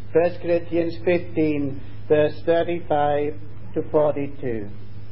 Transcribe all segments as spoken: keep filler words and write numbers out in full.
First Corinthians fifteen, verse thirty-five to forty-two.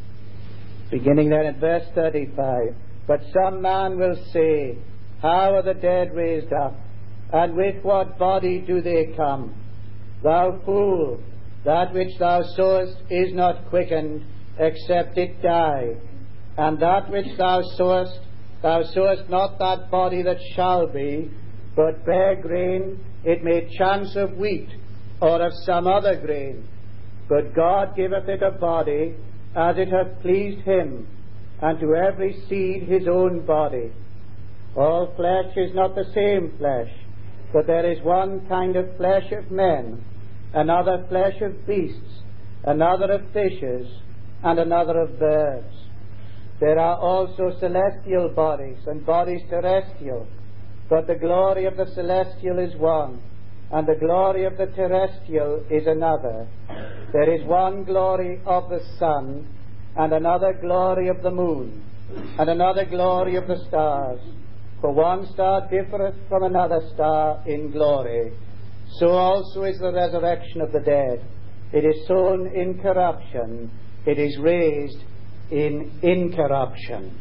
Beginning then at verse thirty-five. But some man will say, how are the dead raised up? And with what body do they come? Thou fool, that which thou sowest is not quickened, except it die. And that which thou sowest, thou sowest not that body that shall be, but bare grain, it may chance of wheat, or of some other grain. But God giveth it a body, as it hath pleased him, and to every seed his own body. All flesh is not the same flesh, but there is one kind of flesh of men, another flesh of beasts, another of fishes, and another of birds. There are also celestial bodies, and bodies terrestrial, but the glory of the celestial is one, and the glory of the terrestrial is another. There is one glory of the sun, and another glory of the moon, and another glory of the stars. For one star differeth from another star in glory. So also is the resurrection of the dead. It is sown in corruption, it is raised in incorruption.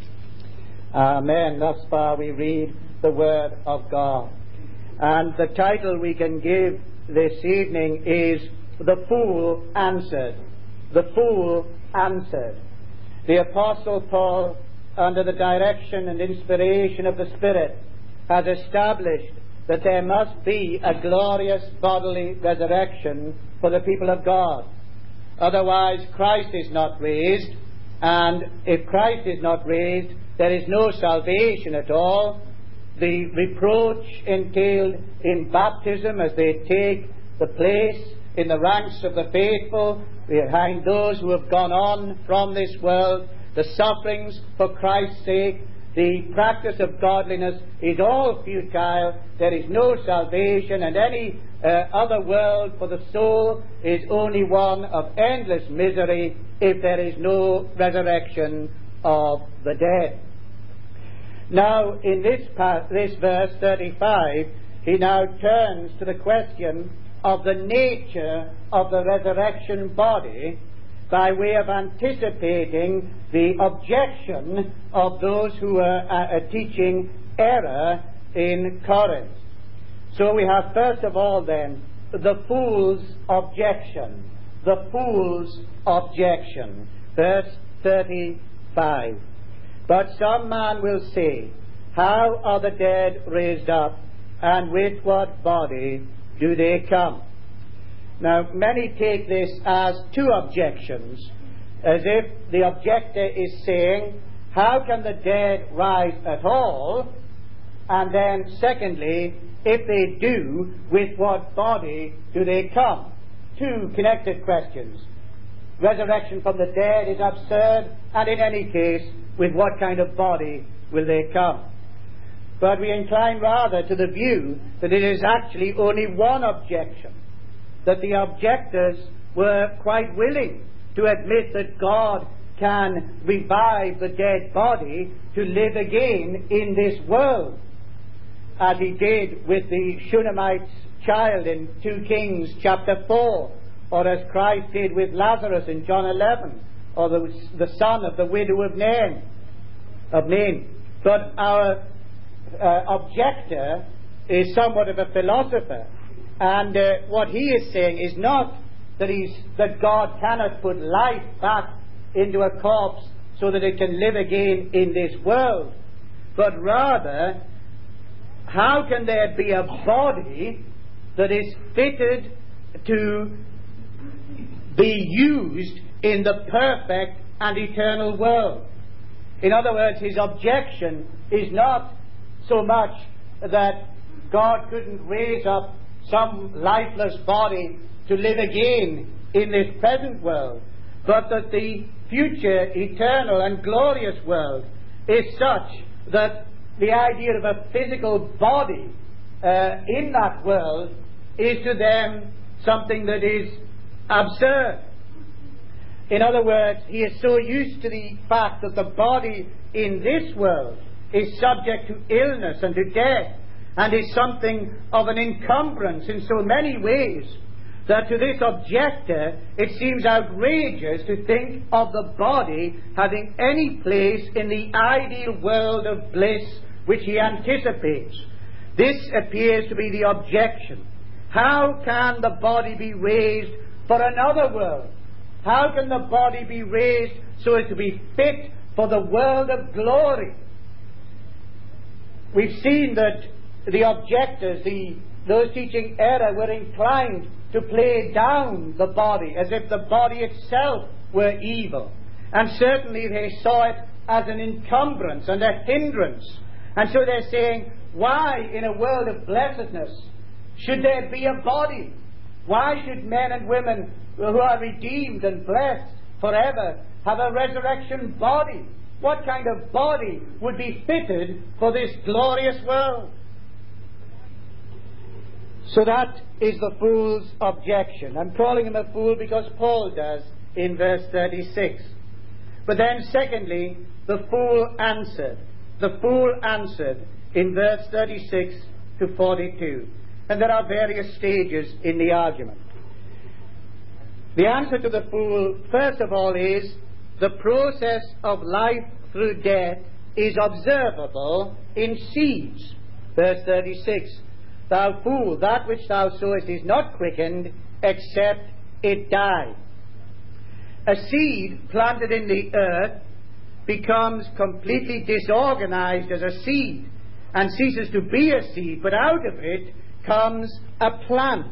Amen. Thus far we read the Word of God. And the title we can give this evening is The Fool Answered. The Fool Answered. The Apostle Paul, under the direction and inspiration of the Spirit, has established that there must be a glorious bodily resurrection for the people of God. Otherwise Christ is not raised, and if Christ is not raised, there is no salvation at all. The reproach entailed in baptism, as they take the place in the ranks of the faithful behind those who have gone on from this world, the sufferings for Christ's sake, the practice of godliness is all futile. There is no salvation, and any uh, other world for the soul is only one of endless misery if there is no resurrection of the dead. Now, in this, part, this verse thirty-five, he now turns to the question of the nature of the resurrection body by way of anticipating the objection of those who are uh, teaching error in Corinth. So we have first of all then the fool's objection. The fool's objection. Verse thirty-five. But some man will say, how are the dead raised up, and with what body do they come? Now, many take this as two objections, as if the objector is saying, how can the dead rise at all? And then, secondly, if they do, with what body do they come? Two connected questions. Resurrection from the dead is absurd, and in any case, with what kind of body will they come? But we incline rather to the view that it is actually only one objection, that the objectors were quite willing to admit that God can revive the dead body to live again in this world, as he did with the Shunammite's child in Second Kings chapter four, or as Christ did with Lazarus in John eleven, or the, the son of the widow of Nain. Of Nain. But our uh, objector is somewhat of a philosopher, and uh, what he is saying is not that he's that God cannot put life back into a corpse so that it can live again in this world, but rather, how can there be a body that is fitted to be used in the perfect and eternal world? In other words, his objection is not so much that God couldn't raise up some lifeless body to live again in this present world, but that the future, eternal and glorious world is such that the idea of a physical body uh, in that world is to them something that is absurd. In other words, he is so used to the fact that the body in this world is subject to illness and to death, and is something of an encumbrance in so many ways, that to this objector it seems outrageous to think of the body having any place in the ideal world of bliss which he anticipates. This appears to be the objection. How can the body be raised for another world? How can the body be raised so as to be fit for the world of glory? We've seen that the objectors, the, those teaching error, were inclined to play down the body as if the body itself were evil. And certainly they saw it as an encumbrance and a hindrance. And so they're saying, why in a world of blessedness should there be a body? Why should men and women who are redeemed and blessed forever have a resurrection body? What kind of body would be fitted for this glorious world? So that is the fool's objection. I'm calling him a fool because Paul does in verse thirty-six. But then secondly, the fool answered. The fool answered in verse thirty-six to forty-two. And there are various stages in the argument. The answer to the fool, first of all, is the process of life through death is observable in seeds. Verse thirty-six. Thou fool, that which thou sowest is not quickened, except it die. A seed planted in the earth becomes completely disorganized as a seed and ceases to be a seed, but out of it comes a plant.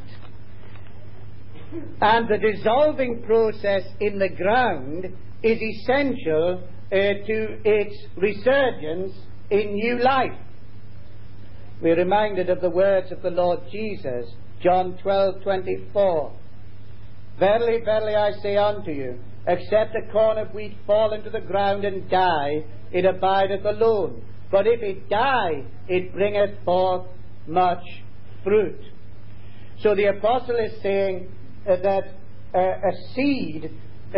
And the dissolving process in the ground is essential uh, to its resurgence in new life. We're reminded of the words of the Lord Jesus, John twelve twenty-four. Verily, verily, I say unto you, except a corn of wheat fall into the ground and die, it abideth alone. But if it die, it bringeth forth much fruit. So the apostle is saying uh, that uh, a seed uh,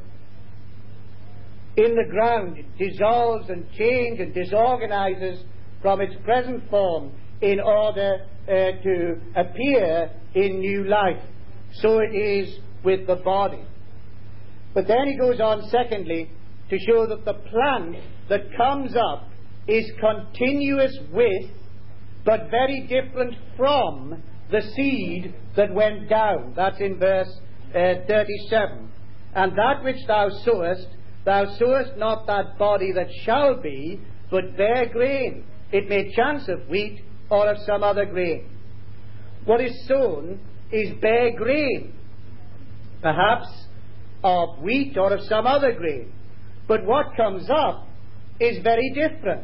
in the ground dissolves and changes and disorganizes from its present form in order uh, to appear in new life. So it is with the body. But then he goes on, secondly, to show that the plant that comes up is continuous with, but very different from, the seed that went down. That's in verse uh, thirty-seven. And that which thou sowest, thou sowest not that body that shall be, but bare grain. It may chance of wheat or of some other grain. What is sown is bare grain, perhaps of wheat or of some other grain. But what comes up is very different.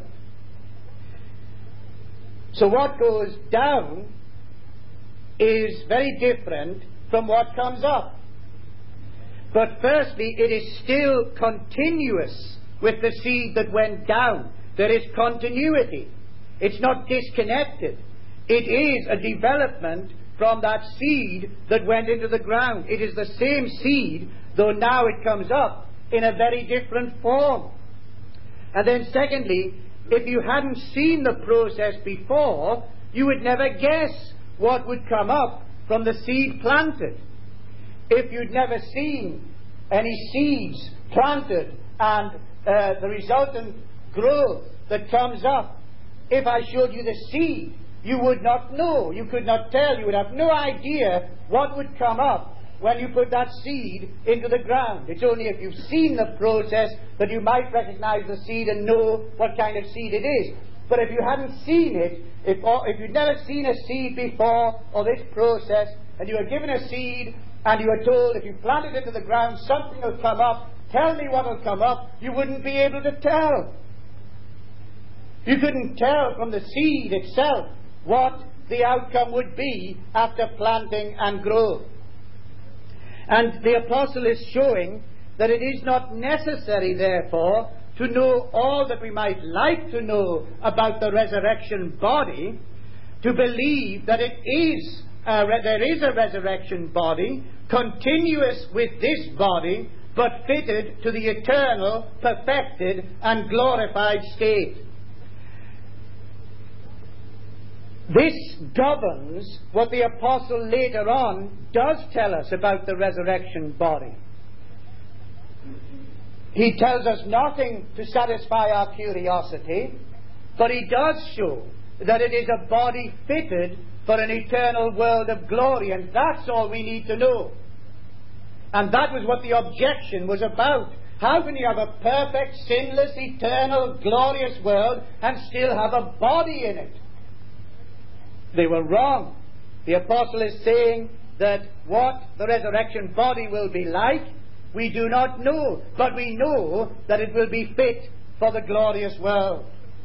So what goes down is very different from what comes up. But firstly, it is still continuous with the seed that went down. There is continuity. It's not disconnected. It is a development from that seed that went into the ground. It is the same seed, though now it comes up in a very different form. And then secondly, if you hadn't seen the process before, you would never guess what would come up from the seed planted. If you'd never seen any seeds planted and uh, the resultant growth that comes up, if I showed you the seed, you would not know. You could not tell. You would have no idea what would come up when you put that seed into the ground. It's only if you've seen the process that you might recognize the seed and know what kind of seed it is. But if you hadn't seen it, if, or, if you'd never seen a seed before, or this process, and you were given a seed, and you were told if you plant it into the ground, something will come up, tell me what will come up, you wouldn't be able to tell. You couldn't tell from the seed itself what the outcome would be after planting and growth. And the apostle is showing that it is not necessary, therefore, to know all that we might like to know about the resurrection body, to believe that it is a re- there is a resurrection body, continuous with this body, but fitted to the eternal, perfected, and glorified state. This governs what the apostle later on does tell us about the resurrection body. He tells us nothing to satisfy our curiosity, but he does show that it is a body fitted for an eternal world of glory, and that's all we need to know. And that was what the objection was about. How can you have a perfect, sinless, eternal, glorious world and still have a body in it? They were wrong. The apostle is saying that what the resurrection body will be like, we do not know, but we know that it will be fit for the glorious world.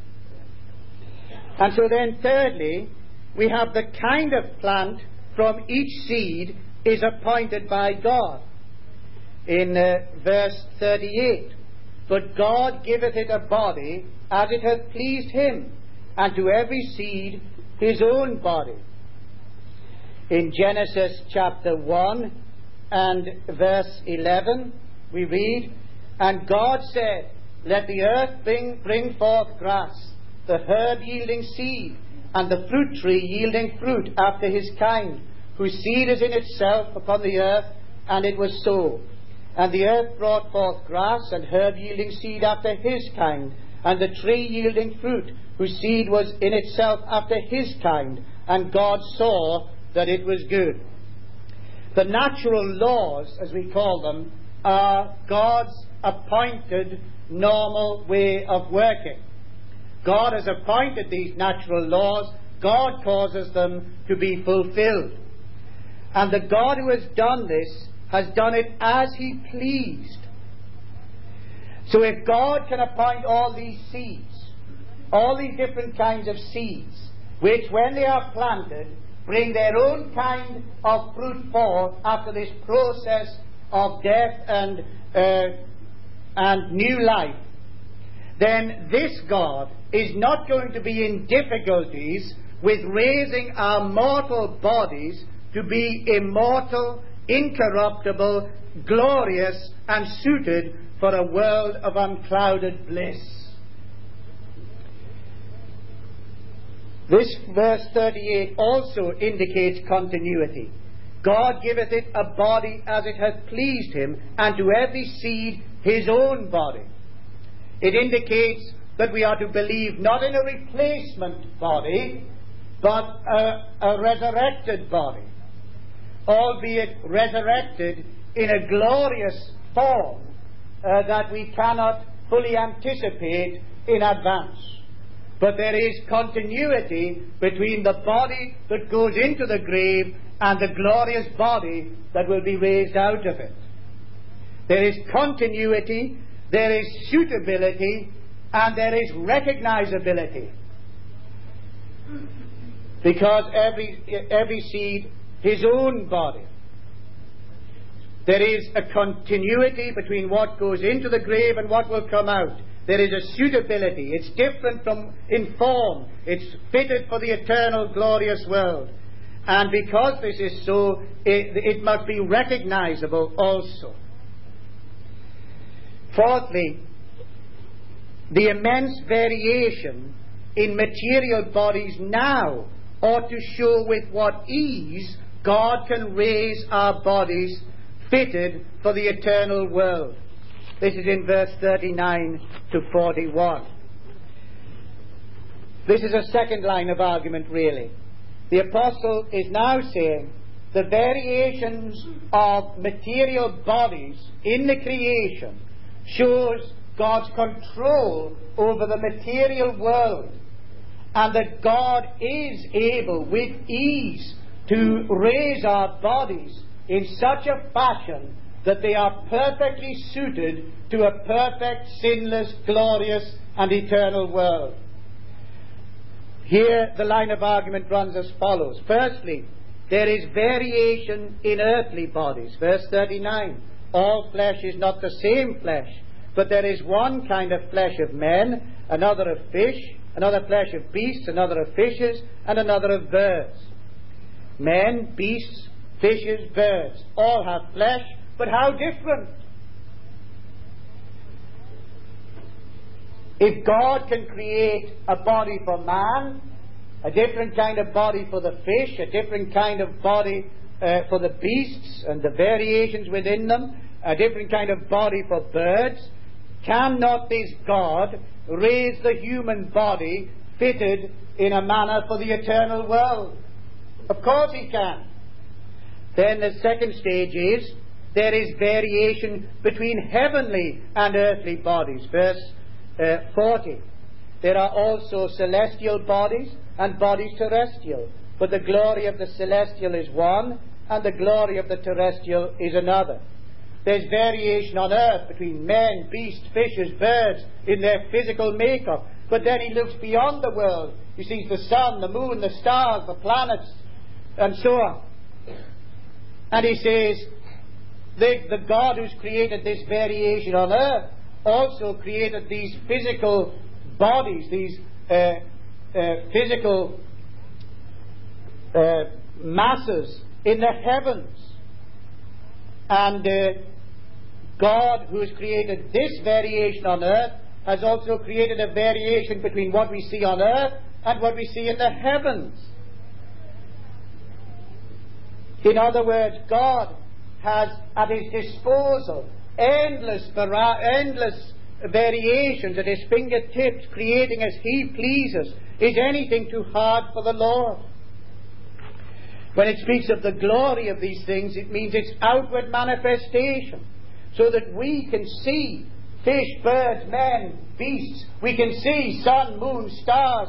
And so then, thirdly, we have the kind of plant from each seed is appointed by God. In uh, verse thirty-eight, but God giveth it a body as it hath pleased him, and to every seed his own body. In Genesis chapter one and verse eleven, we read, and God said, let the earth bring, bring forth grass, the herb yielding seed, and the fruit tree yielding fruit after his kind, whose seed is in itself upon the earth, and it was so. And the earth brought forth grass and herb yielding seed after his kind, and the tree yielding fruit, whose seed was in itself after his kind. And God saw that it was good. The natural laws, as we call them, are God's appointed normal way of working. God has appointed these natural laws. God causes them to be fulfilled. And the God who has done this has done it as he pleased. So if God can appoint all these seeds, all these different kinds of seeds, which when they are planted bring their own kind of fruit forth after this process of death and uh, and new life, then this God is not going to be in difficulties with raising our mortal bodies to be immortal, incorruptible, glorious, and suited for a world of unclouded bliss. This verse thirty-eight also indicates continuity. God giveth it a body as it hath pleased him, and to every seed his own body. It indicates that we are to believe not in a replacement body, but a, a resurrected body, albeit resurrected in a glorious form uh, that we cannot fully anticipate in advance. But there is continuity between the body that goes into the grave and the glorious body that will be raised out of it. There is continuity, there is suitability, and there is recognizability. Because every, every seed, his own body. There is a continuity between what goes into the grave and what will come out. There is a suitability. It's different from in form. It's fitted for the eternal glorious world. And because this is so, it, it must be recognizable also. Fourthly, the immense variation in material bodies now ought to show with what ease God can raise our bodies fitted for the eternal world. This is in verse thirty-nine to forty-one. This is a second line of argument, really. The apostle is now saying the variations of material bodies in the creation shows God's control over the material world, and that God is able with ease to raise our bodies in such a fashion that they are perfectly suited to a perfect, sinless, glorious, and eternal world. Here the line of argument runs as follows. Firstly, there is variation in earthly bodies. Verse thirty-nine, all flesh is not the same flesh, but there is one kind of flesh of men, another of fish, another flesh of beasts, another of fishes, and another of birds. Men, beasts, fishes, birds, all have flesh, but how different? If God can create a body for man, a different kind of body for the fish, a different kind of body uh, for the beasts and the variations within them, a different kind of body for birds. Cannot this God raise the human body fitted in a manner for the eternal world? Of course He can. Then the second stage is, there is variation between heavenly and earthly bodies. Verse uh, forty. There are also celestial bodies and bodies terrestrial, but the glory of the celestial is one, and the glory of the terrestrial is another. There's variation on earth between men, beasts, fishes, birds in their physical makeup. But then He looks beyond the world. He sees the sun, the moon, the stars, the planets, and so on. And He says, the, the God who's created this variation on earth also created these physical bodies, these uh, uh, physical uh, masses in the heavens. And uh, God, who has created this variation on earth, has also created a variation between what we see on earth and what we see in the heavens. In other words, God has at His disposal endless, endless variations at His fingertips, creating as He pleases. Is anything too hard for the Lord? When it speaks of the glory of these things, it means its outward manifestation, so that we can see fish, birds, men, beasts. We can see sun, moon, stars.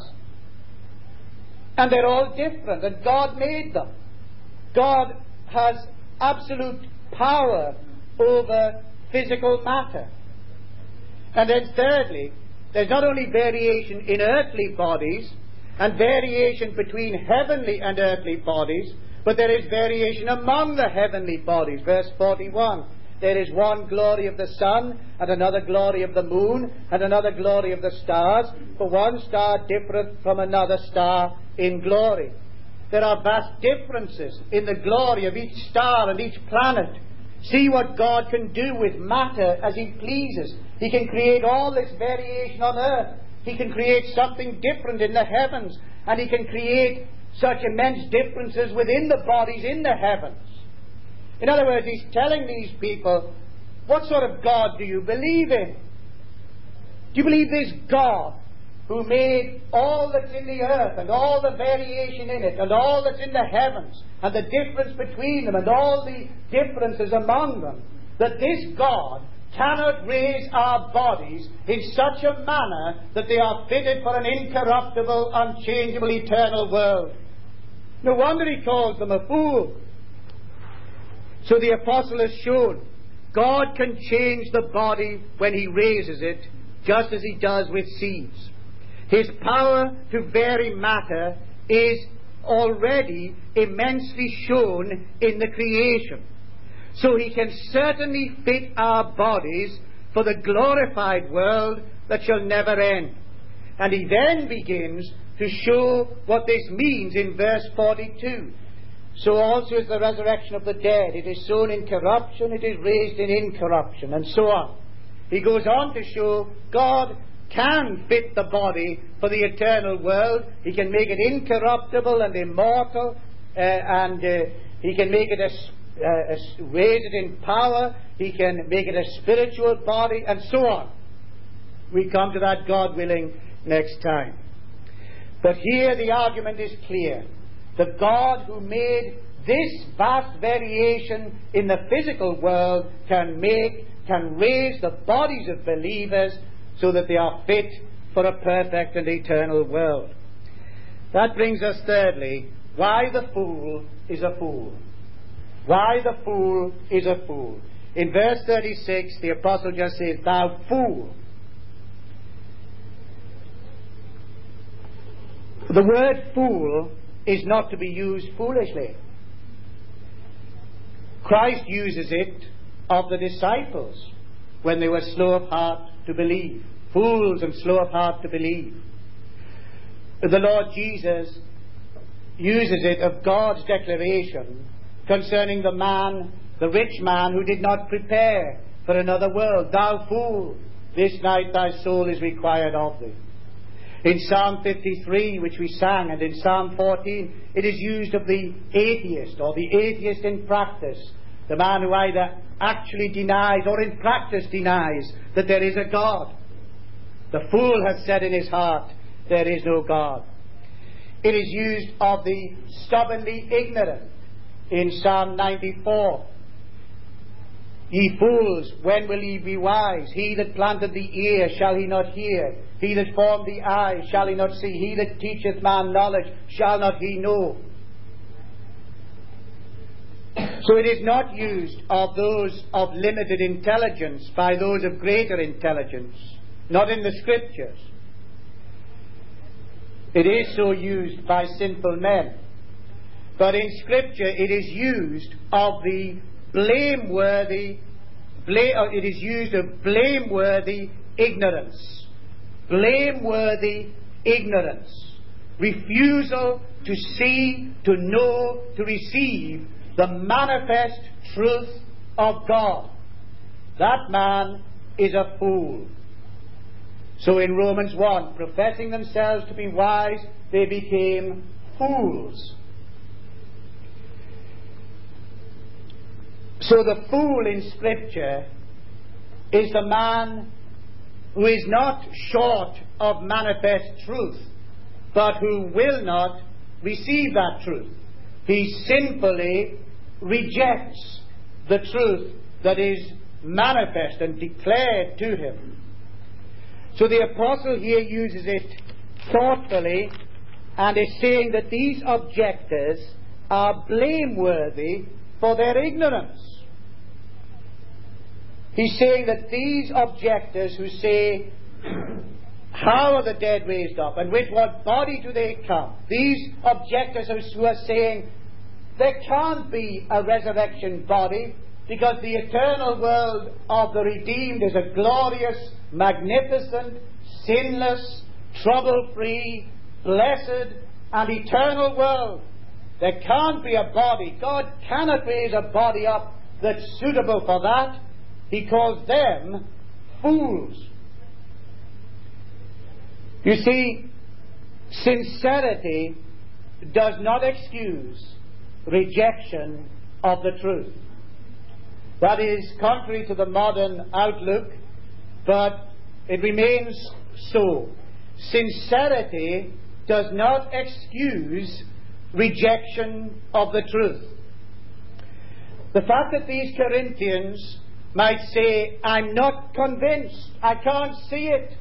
And they're all different, and God made them. God has absolute power over physical matter. And then thirdly, there's not only variation in earthly bodies and variation between heavenly and earthly bodies, but there is variation among the heavenly bodies. Verse forty-one. There is one glory of the sun, and another glory of the moon, and another glory of the stars, for one star differeth from another star in glory. There are vast differences in the glory of each star and each planet. See what God can do with matter as He pleases. He can create all this variation on earth. He can create something different in the heavens, and He can create such immense differences within the bodies in the heavens. In other words, He's telling these people, what sort of God do you believe in? Do you believe this God who made all that's in the earth and all the variation in it and all that's in the heavens and the difference between them and all the differences among them, that this God cannot raise our bodies in such a manner that they are fitted for an incorruptible, unchangeable, eternal world? No wonder He calls them a fool. So the apostle has shown God can change the body when He raises it, just as He does with seeds. His power to vary matter is already immensely shown in the creation. So He can certainly fit our bodies for the glorified world that shall never end. And He then begins to show what this means in verse forty-two. So also is the resurrection of the dead. It is sown in corruption, it is raised in incorruption, and so on. He goes on to show God can fit the body for the eternal world. He can make it incorruptible and immortal, uh, and uh, He can make it a, uh, a, raise it in power. He can make it a spiritual body, and so on. We come to that, God willing, next time. But here the argument is clear. The God who made this vast variation in the physical world can make, can raise the bodies of believers so that they are fit for a perfect and eternal world. That brings us thirdly, why the fool is a fool. Why the fool is a fool. In verse thirty-six, the apostle just says, "Thou fool." The word fool is not to be used foolishly. Christ uses it of the disciples when they were slow of heart to believe. Fools and slow of heart to believe. The Lord Jesus uses it of God's declaration concerning the man, the rich man who did not prepare for another world. "Thou fool, this night thy soul is required of thee." In Psalm fifty-three, which we sang, and in Psalm fourteen, it is used of the atheist, or the atheist in practice, the man who either actually denies or in practice denies that there is a God. The fool has said in his heart, there is no God. It is used of the stubbornly ignorant in Psalm ninety-four. Ye fools, when will ye be wise? He that planted the ear, shall he not hear? He that formed the eye, shall he not see? He that teacheth man knowledge, shall not he know? So it is not used of those of limited intelligence by those of greater intelligence, not in the Scriptures. It is so used by sinful men. But in Scripture it is used of the blameworthy, bla- it is used of blameworthy ignorance. Blameworthy ignorance. Refusal to see, to know, to receive the manifest truth of God. That man is a fool. So in Romans one, professing themselves to be wise, they became fools. So the fool in Scripture is the man who is not short of manifest truth, but who will not receive that truth. He sinfully rejects the truth that is manifest and declared to him. So the apostle here uses it thoughtfully and is saying that these objectors are blameworthy for their ignorance. He's saying that these objectors who say, how are the dead raised up, and with what body do they come? These objectors who are saying, there can't be a resurrection body, because the eternal world of the redeemed is a glorious, magnificent, sinless, trouble-free, blessed, and eternal world. There can't be a body. God cannot raise a body up that's suitable for that. He calls them fools. You see, sincerity does not excuse rejection of the truth. That is contrary to the modern outlook, but it remains so. Sincerity does not excuse rejection of the truth. The fact that these Corinthians might say, I'm not convinced, I can't see it.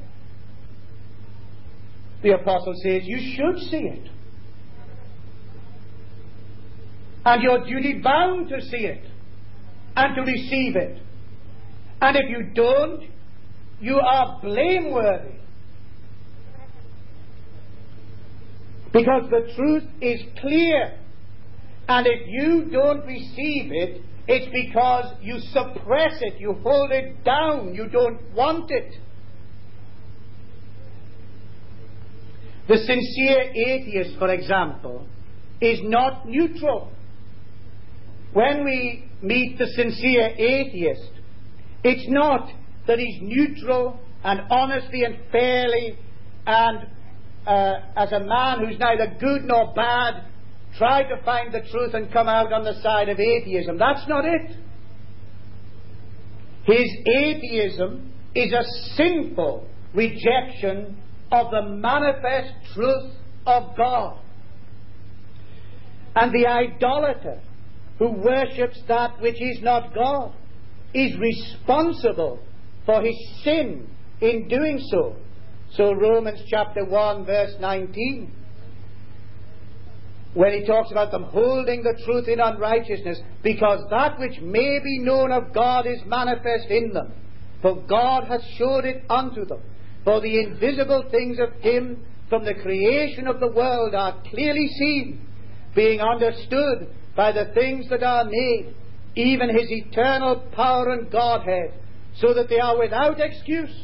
The apostle says, you should see it. And you're duty bound to see it and to receive it. And if you don't, you are blameworthy. Because the truth is clear. And if you don't receive it, it's because you suppress it, you hold it down, you don't want it. The sincere atheist, for example, is not neutral. When we meet the sincere atheist, it's not that he's neutral and honestly and fairly and uh, as a man who's neither good nor bad, try to find the truth and come out on the side of atheism. That's not it. His atheism is a sinful rejection of the manifest truth of God. And the idolater who worships that which is not God is responsible for his sin in doing so. So Romans chapter one verse nineteen, when he talks about them holding the truth in unrighteousness, because that which may be known of God is manifest in them, for God hath showed it unto them. For the invisible things of him from the creation of the world are clearly seen, being understood by the things that are made, even his eternal power and Godhead, so that they are without excuse.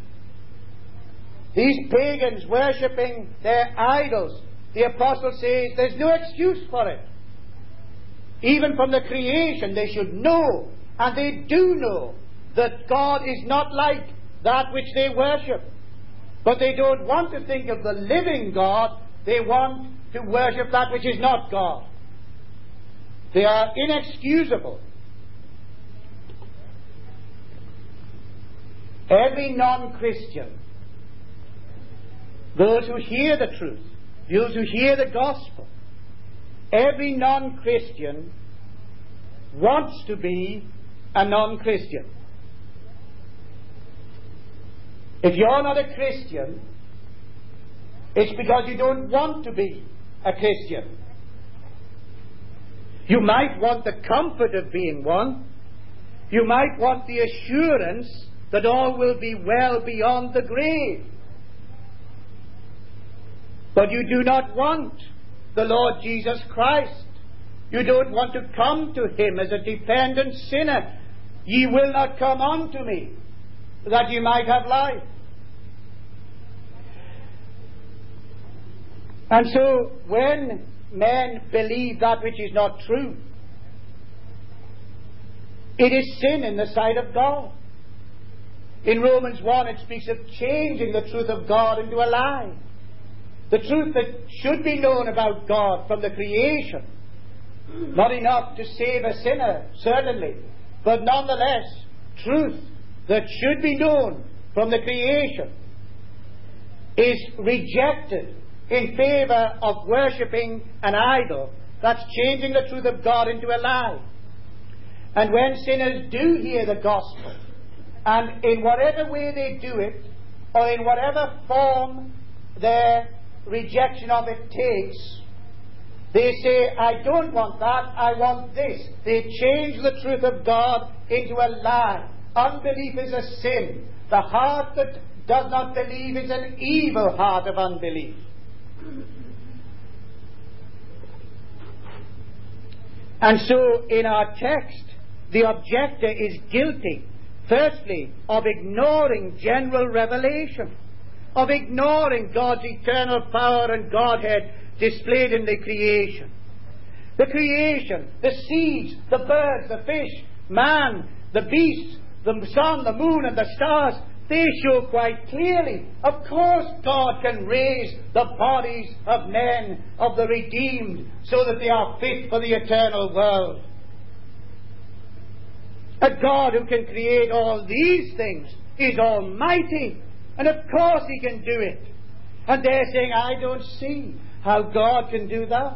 These pagans worshipping their idols, the apostle says there's no excuse for it. Even from the creation they should know, and they do know, that God is not like that which they worship. But they don't want to think of the living God. They want to worship that which is not God. They are inexcusable. Every non-Christian, those who hear the truth, those who hear the gospel, every non-Christian wants to be a non-Christian. If you're not a Christian, it's because you don't want to be a Christian. You might want the comfort of being one. You might want the assurance that all will be well beyond the grave. But you do not want the Lord Jesus Christ. You don't want to come to Him as a dependent sinner. Ye will not come unto me, that ye might have life. And so, when men believe that which is not true, it is sin in the sight of God. In Romans one, it speaks of changing the truth of God into a lie. The truth that should be known about God from the creation. Not enough to save a sinner, certainly, but nonetheless, truth that should be known from the creation is rejected in favor of worshipping an idol. That's changing the truth of God into a lie. And when sinners do hear the gospel, and in whatever way they do it, or in whatever form their rejection of it takes, they say, I don't want that, I want this. They change the truth of God into a lie. Unbelief is a sin. The heart that does not believe is an evil heart of unbelief. And so, in our text, the objector is guilty, firstly, of ignoring general revelation, of ignoring God's eternal power and Godhead displayed in the creation. The creation, the seeds, the birds, the fish, man, the beasts, the sun, the moon, and the stars, they show quite clearly, of course God can raise the bodies of men, of the redeemed, so that they are fit for the eternal world. A God who can create all these things is almighty, and of course He can do it. And they're saying, I don't see how God can do that.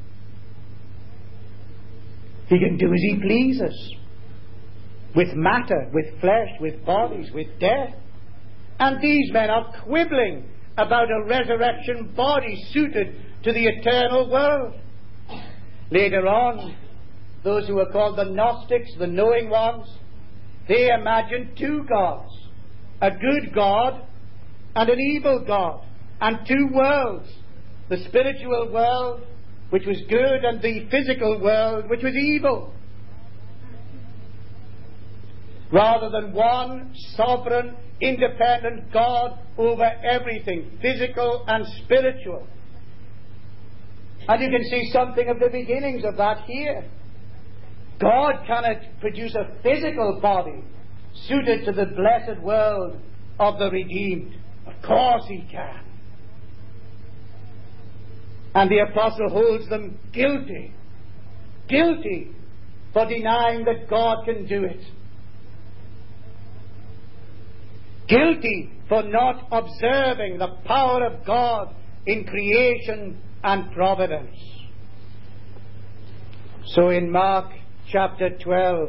He can do as He pleases, with matter, with flesh, with bodies, with death. And these men are quibbling about a resurrection body suited to the eternal world. Later on, those who are called the Gnostics, the knowing ones, they imagined two gods, a good God and an evil God, and two worlds, the spiritual world, which was good, and the physical world, which was evil. Rather than one sovereign, independent God over everything, physical and spiritual. And you can see something of the beginnings of that here. God cannot produce a physical body suited to the blessed world of the redeemed. Of course He can. And the apostle holds them guilty, guilty for denying that God can do it. Guilty for not observing the power of God in creation and providence. So in Mark chapter twelve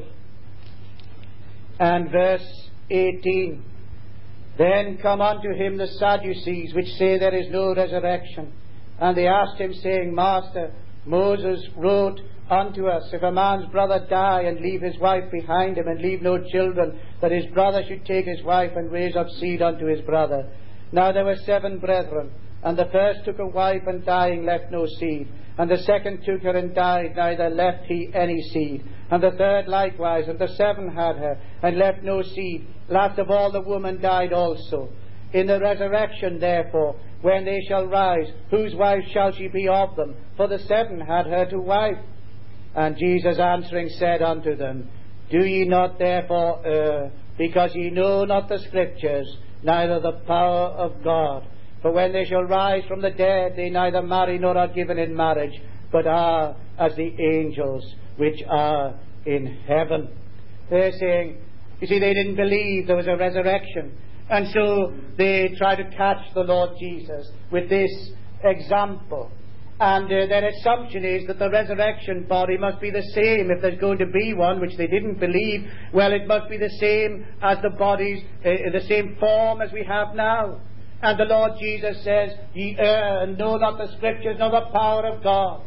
and verse eighteen, then come unto him the Sadducees, which say there is no resurrection. And they asked him, saying, Master, Moses wrote unto us, if a man's brother die and leave his wife behind him, and leave no children, that his brother should take his wife and raise up seed unto his brother. Now there were seven brethren, and the first took a wife, and dying left no seed. And the second took her and died, neither left he any seed. And the third likewise, and the seven had her, and left no seed. Last of all the woman died also. In the resurrection, therefore, when they shall rise, whose wife shall she be of them? For the seven had her to wife. And Jesus answering said unto them, Do ye not therefore err, because ye know not the Scriptures, neither the power of God. For when they shall rise from the dead, they neither marry nor are given in marriage, but are as the angels which are in heaven. They're saying, you see, they didn't believe there was a resurrection. And so they try to catch the Lord Jesus with this example. And uh, their assumption is that the resurrection body must be the same. If there's going to be one, which they didn't believe, well, it must be the same as the bodies, uh, the same form as we have now. And the Lord Jesus says, ye err and know not the Scriptures nor the power of God.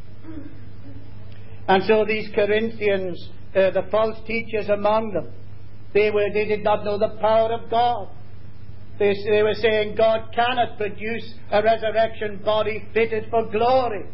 And so these Corinthians, uh, the false teachers among them, they were they did not know the power of God. They, they were saying God cannot produce a resurrection body fitted for glory.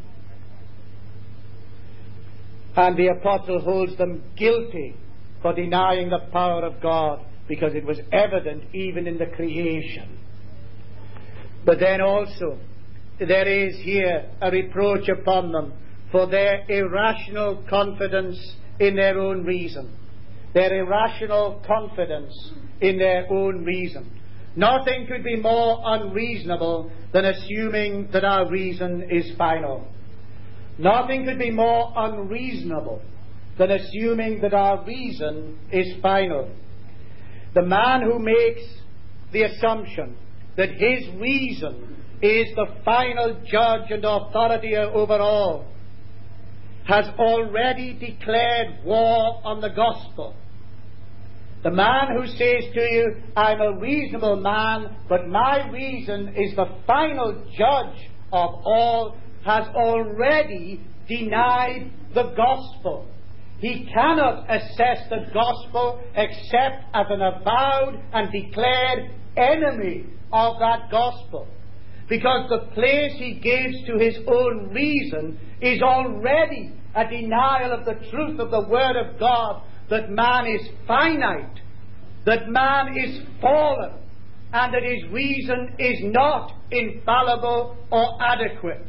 And the apostle holds them guilty for denying the power of God, because it was evident even in the creation. But then also there is here a reproach upon them for their irrational confidence in their own reason. Their irrational confidence in their own reason. Nothing could be more unreasonable than assuming that our reason is final. Nothing could be more unreasonable than assuming that our reason is final. The man who makes the assumption that his reason is the final judge and authority over all has already declared war on the gospel. The man who says to you, I'm a reasonable man, but my reason is the final judge of all, has already denied the gospel. He cannot assess the gospel except as an avowed and declared enemy of that gospel. Because the place he gives to his own reason is already a denial of the truth of the Word of God, that man is finite, that man is fallen, and that his reason is not infallible or adequate.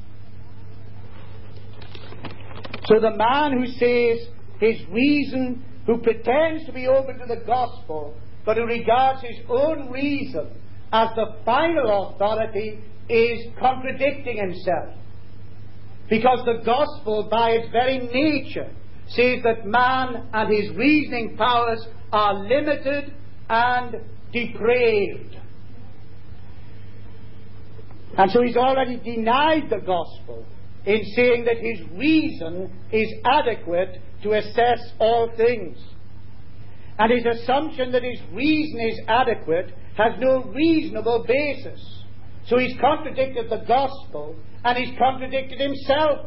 So the man who says his reason, who pretends to be open to the gospel, but who regards his own reason as the final authority, is contradicting himself. Because the gospel, by its very nature, says that man and his reasoning powers are limited and depraved. And so he's already denied the gospel in saying that his reason is adequate to assess all things. And his assumption that his reason is adequate has no reasonable basis. So he's contradicted the gospel, and he's contradicted himself.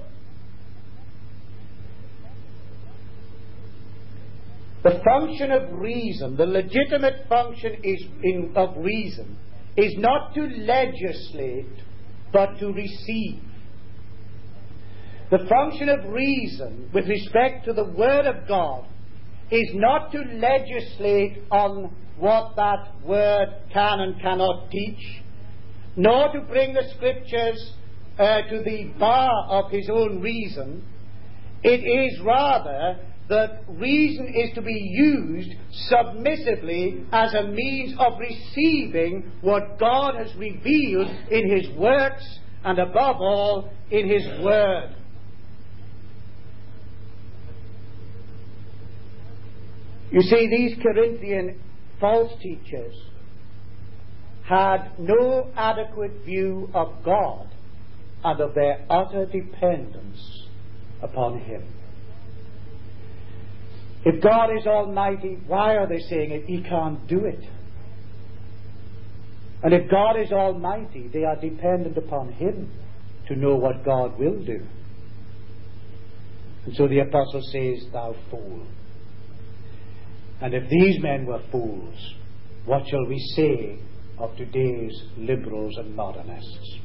The function of reason, the legitimate function is in, of reason, is not to legislate, but to receive. The function of reason with respect to the Word of God is not to legislate on what that Word can and cannot teach, nor to bring the Scriptures uh, to the bar of his own reason. It is rather that reason is to be used submissively as a means of receiving what God has revealed in His works, and above all, in His Word. You see, these Corinthian false teachers had no adequate view of God and of their utter dependence upon Him. If God is almighty, why are they saying it? He can't do it. And if God is almighty, they are dependent upon Him to know what God will do. And so the apostle says, thou fool. And if these men were fools, what shall we say of today's liberals and modernists?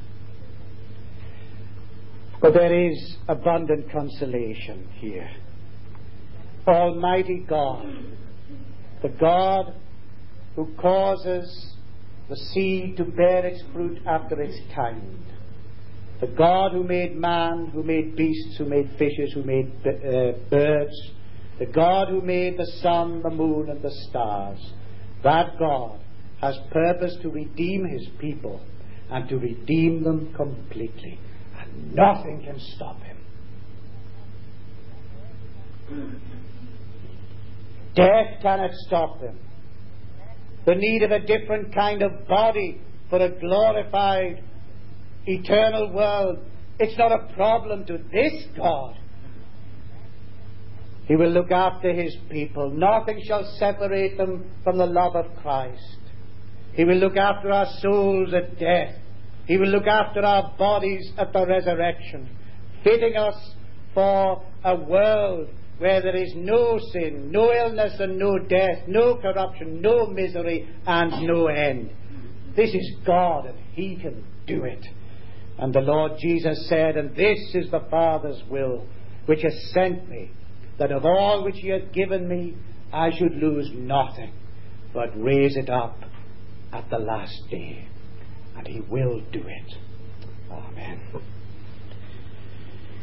But there is abundant consolation here. Almighty God, the God who causes the seed to bear its fruit after its kind, the God who made man, who made beasts, who made fishes, who made uh, birds, the God who made the sun, the moon, and the stars, that God has purposed to redeem his people and to redeem them completely. And nothing can stop him. Death cannot stop him. The need of a different kind of body for a glorified, eternal world, it's not a problem to this God. He will look after his people. Nothing shall separate them from the love of Christ. He will look after our souls at death. He will look after our bodies at the resurrection, fitting us for a world where there is no sin, no illness and no death, no corruption, no misery and no end. This is God, and he can do it. And the Lord Jesus said, and this is the Father's will, which has sent me, that of all which he hath given me, I should lose nothing, but raise it up at the last day. And he will do it. Amen.